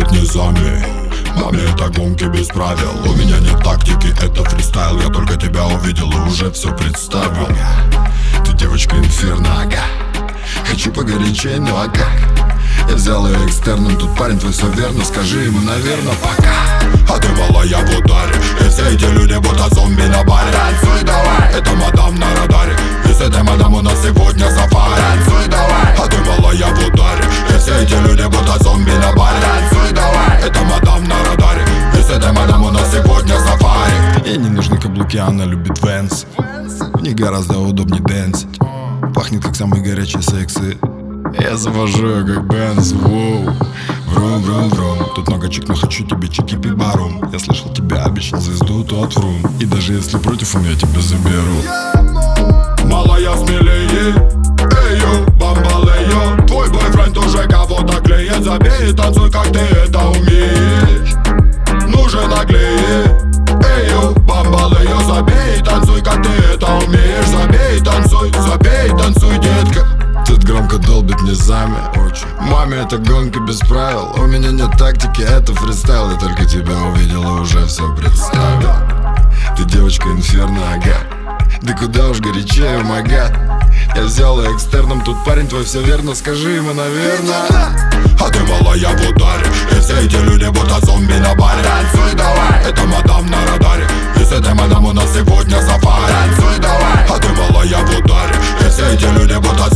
долбит низами. Маме это гонки без правил. У меня нет тактики, это фристайл. Я только тебя увидел и уже все представил. Ты девочка инферно, ага. Хочу погорячей, ну а как? Я взял ее экстерном, тут парень твой все верно. Скажи ему, наверное, пока. А ты малая в ударе, и все эти люди будто зомби на баре. Танцуй давай, это мадам на радаре. И с этой мадам у нас сегодня сафари. Танцуй давай, а ты малая в ударе, и все эти люди будто зомби на баре. Танцуй давай, это мадам на радаре. И с этой мадам у нас сегодня сафари. Ей не нужны каблуки, она любит венс. В них гораздо удобнее дэнсить. Пахнет как самый горячий сексы. Я завожу ее как Бенз, воу. Врум-врум-врум. Тут много чик, но хочу тебе чики-пи-барум. Я слышал, тебя обещал звезду тот врум. И даже если против, я тебя заберу. Малая смелее, эйо, бамбалео. Твой бойфренд уже кого-то клеит. Забей и танцуй, как ты это умеешь. Ну же наглее, эйо, бамбалео. Забей и танцуй, как ты это умеешь. Забей и танцуй, детка. Тут громко долбит низами. Маме это гонка без правил. У меня нет тактики, это фристайл. Я только тебя увидел и уже все представил. Ты девочка инферно, ага. Да куда уж горячее, мага. Я взял ее экстерном, тут парень твой все верно. Скажи ему, наверное. А ты малая в ударе, и все эти люди будто зомби на баре. Танцуй давай, это мадам на радаре. И с этой мадам у нас сегодня сафари. Танцуй давай, а ты малая в ударе, и все эти люди будто